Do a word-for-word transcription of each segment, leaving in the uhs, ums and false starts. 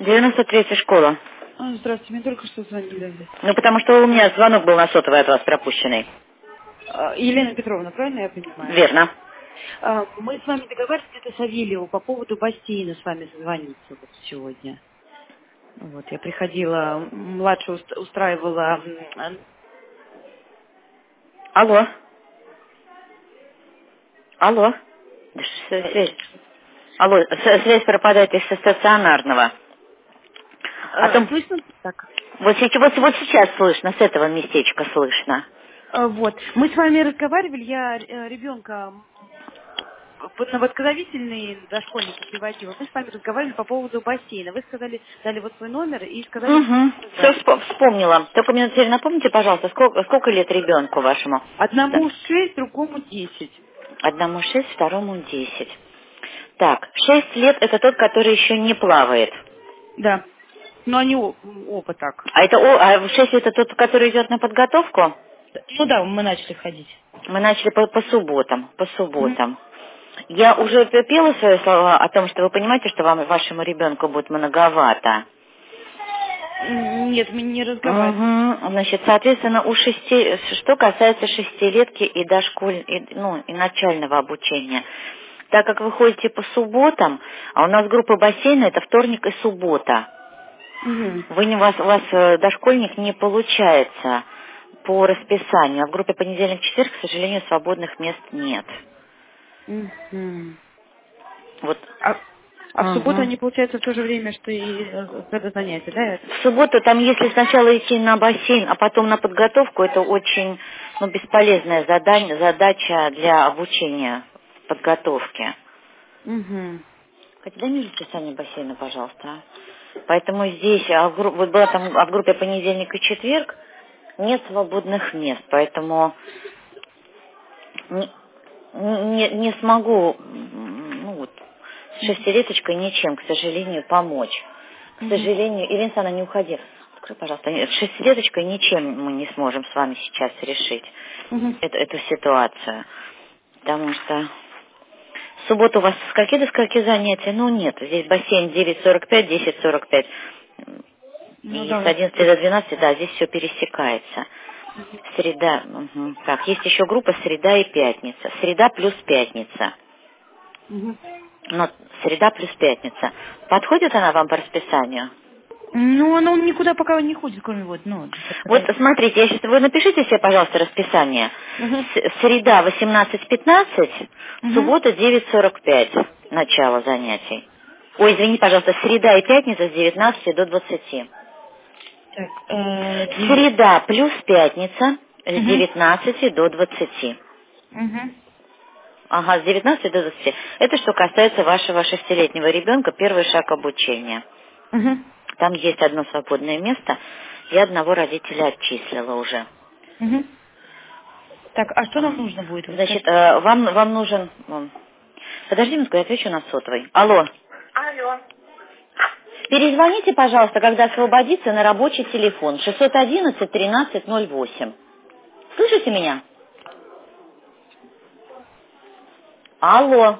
девяносто третья школа. А, здравствуйте, мне только что звонили. Ну, потому что у меня звонок был на сотовый от вас пропущенный. А, Елена Петровна, правильно я понимаю? Верно. А, мы с вами договаривались где-то с Савельевым по поводу бассейна с вами созвониться вот сегодня. Вот, я приходила, м, младшая уст- устраивала... м, Алло. Алло. Да что а, за связь? Алло, с- связь пропадает из стационарного. О а, том, слышно? Так. вот, сейчас- вот, вот сейчас слышно, с этого местечка слышно. А, Вот. Мы с вами разговаривали, я э, ребенка на восстановительный дошкольника приводила. Мы с вами разговаривали по поводу бассейна. Вы сказали, дали вот свой номер и сказали, что Угу. Все связаться. вспомнила. Только мне теперь напомните, пожалуйста, сколько, сколько лет ребенку вашему? Да. Одному шесть, другому десять. Одному шесть, второму десять. Так, шесть лет это тот, который еще не плавает. Да. Но они о- оба так. А это о, а шесть лет это тот, который идет на подготовку? Ну да, мы начали ходить. Мы начали по, по субботам, по Мгм. субботам. Я уже пела свои слова о том, что вы понимаете, что вам вашему ребенку будет многовато. М, Нет, мы не разговаривали. Угу. Значит, соответственно, у шести, что касается шестилетки и дошколь, и, ну, и начального обучения, так как вы ходите по субботам, а у нас группа бассейна это вторник и суббота, Мгм. вы не, у вас, у вас э, дошкольник не получается по расписанию, а в группе понедельник-четверг, к сожалению, свободных мест нет. Мгм. Вот. А, а в субботу Мгм. они, получается, в то же время, что и э, это занятие, да? В субботу там, если сначала идти на бассейн, а потом на подготовку, это очень ну, бесполезная задание, задача для обучения подготовки. Угу. Хотя дай мне расписание бассейна, пожалуйста. а. Поэтому здесь, а в, гру- вот была там, а в группе понедельник и четверг, нет свободных мест, поэтому не, не, не смогу м, ну, вот, с шестилеточкой ничем, к сожалению, помочь. К Угу. сожалению, Ирина Александровна, не уходи. Открой, пожалуйста. Нет, с шестилеточкой ничем мы не сможем с вами сейчас решить Угу. эту, эту ситуацию. Потому что в субботу у вас с скольки до скольки занятия? Ну, нет. Здесь бассейн девять сорок пять, десять сорок пять. Ну И да, у с нас одиннадцати до здесь. двенадцати, да, здесь все пересекается. Среда. Мгм. Так, есть еще группа среда и пятница. Среда плюс пятница. Угу. Но среда плюс пятница. Подходит она вам по расписанию? Ну, она никуда пока не ходит, кроме вот, ну, Вот когда... смотрите, я сейчас, вы напишите себе, пожалуйста, расписание. Угу. С- Среда восемнадцать пятнадцать, Угу. суббота девять сорок пять, начало занятий. Ой, извини, пожалуйста, среда и пятница с девятнадцати до двадцати. Так, э, деви- Среда плюс пятница с Угу. девятнадцати до двадцати. Угу. Ага, с девятнадцати до двадцати. Это что касается вашего шестилетнего ребенка, первый шаг обучения. Угу. Там есть одно свободное место, я одного родителя отчислила уже. Угу. Так, а что нам Ага. нужно будет? Вот Значит, скажите. э, вам, вам нужен... м, Подожди минутку, я отвечу на сотовый. Алло. Алло. Перезвоните, пожалуйста, когда освободится на рабочий телефон шестьсот одиннадцать тринадцать ноль восемь. Слышите меня? Алло.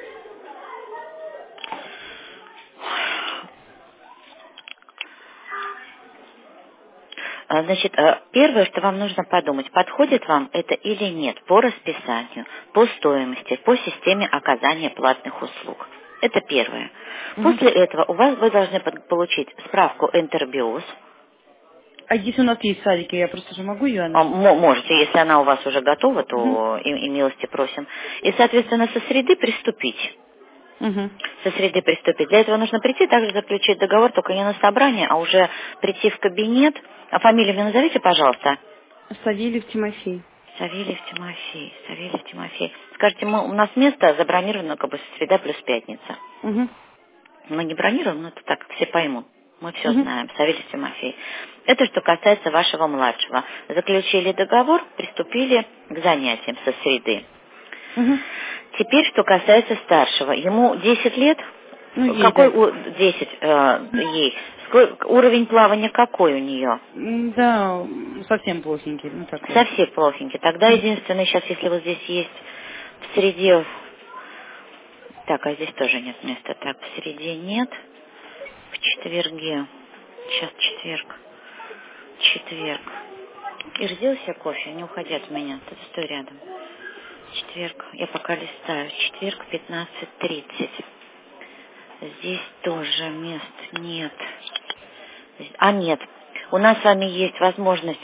А, Значит, э, первое, что вам нужно подумать, подходит вам это или нет по расписанию, по стоимости, по системе оказания платных услуг. Это первое. Угу. После этого у вас вы должны под- получить справку Интербиос. А если у нас есть садики, я просто же могу ее А, она? мо- Можете, если она у вас уже готова, Угу. то и, и милости просим. И, соответственно, со среды приступить. Угу. Со среды приступить. Для этого нужно прийти, также заключить договор, только не на собрание, а уже прийти в кабинет. А фамилию мне назовите, пожалуйста. Савельев Тимофей. Савельев Тимофей, Савельев Тимофей. Скажите, мы, у нас место забронировано как бы среда плюс пятница. Угу. Мы не бронируем, но это так, все поймут. Мы все Угу. знаем. Савельев Тимофей. Это что касается вашего младшего. Заключили договор, приступили к занятиям со среды. Угу. Теперь, что касается старшего. Ему десять лет. Ну, ей, Какой да. у... десять э, ей? Сколько- уровень плавания какой у нее? М, Да, м, совсем плохенький, ну такой. Совсем плохенький. Тогда Мгм. единственное, сейчас, если вот здесь есть в среде... Так, а здесь тоже нет места. Так, в среде нет. В в четверге. Сейчас четверг. Четверг. Ир, сделай себе кофе, не уходи от меня. Тут стой рядом. Четверг. Я пока листаю. Четверг, пятнадцать тридцать. Здесь тоже мест нет. А, нет. У нас с вами есть возможность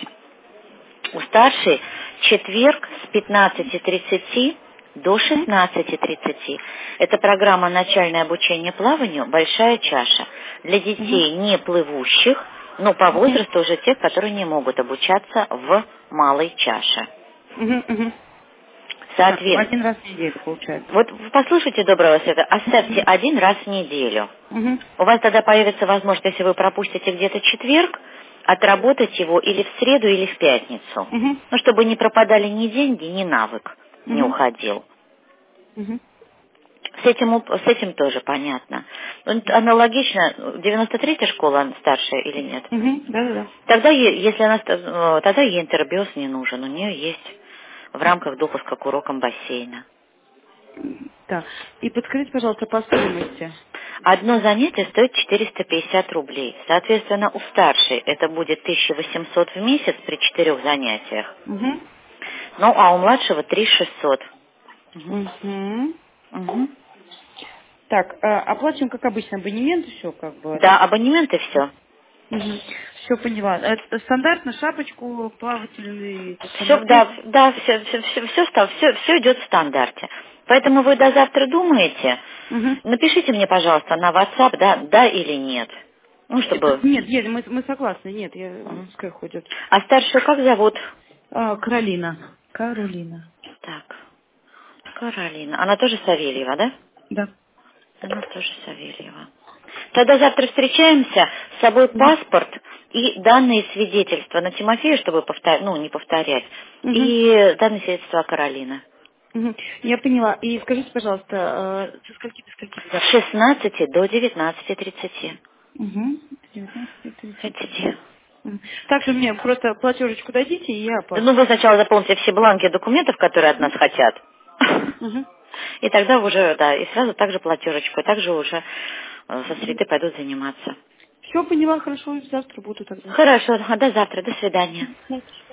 у старшей четверг с пятнадцати тридцати до шестнадцати тридцати. Это программа «Начальное обучение плаванию. Большая чаша». Для детей не плывущих, но по возрасту уже тех, которые не могут обучаться в малой чаше. Угу, угу. Соответственно, один раз в неделю получается. вот послушайте, доброго света, оставьте один раз в неделю. Угу. У вас тогда появится возможность, если вы пропустите где-то четверг, отработать его или в среду, или в пятницу. Угу. Ну, чтобы не пропадали ни деньги, ни навык не Угу. уходил. Угу. С этим, уп- с этим тоже понятно. Ну, аналогично, девяносто третья школа старшая или нет? Угу. Да-да-да. Тогда, е- если она, ст- э, тогда ей интербиоз не нужен. У нее есть в рамках допуска к урокам бассейна. Да. И подскажите, пожалуйста, по стоимости. Одно занятие стоит четыреста пятьдесят рублей. Соответственно, у старшей это будет тысяча восемьсот в месяц при четырех занятиях. Угу. Ну, а у младшего три тысячи шестьсот. Угу. Угу. Угу. Так, а, оплачиваем, как обычно, абонемент, все как бы. Да, абонементы все. Угу. Все поняла. Это стандартно, шапочку, плавательный Все, да, самопресс. да, все, все, все, все, став- все, все идет в стандарте. Поэтому вы до завтра думаете. Угу. Напишите мне, пожалуйста, на WhatsApp, да, да или нет. Ну, чтобы... Нет, нет, мы, мы согласны, нет, я, Мгм. пускай ходят. А старшую как зовут? А, Каролина. Каролина. Так, Каролина. Она тоже Савельева, да? Да. Она тоже Савельева. Тогда завтра встречаемся, с собой Угу. паспорт и данные свидетельства на Тимофея, чтобы повтор... ну, не повторять, Угу. и данные свидетельства Каролины. Угу. Я поняла. И скажите, пожалуйста, э, со скольки до скольки до С завтра? шестнадцати до девятнадцати тридцати. Угу. девятнадцать тридцать. Хотите? Мгм. Также мне просто платежечку дадите, и я Да, по... ну, вы сначала заполните все бланки документов, которые от нас хотят. Угу. И тогда уже, да, и сразу также платежечку, и также уже э, со среды пойдут заниматься. Все поняла, хорошо, завтра буду тогда. Хорошо, а до завтра, до свидания. Мгм.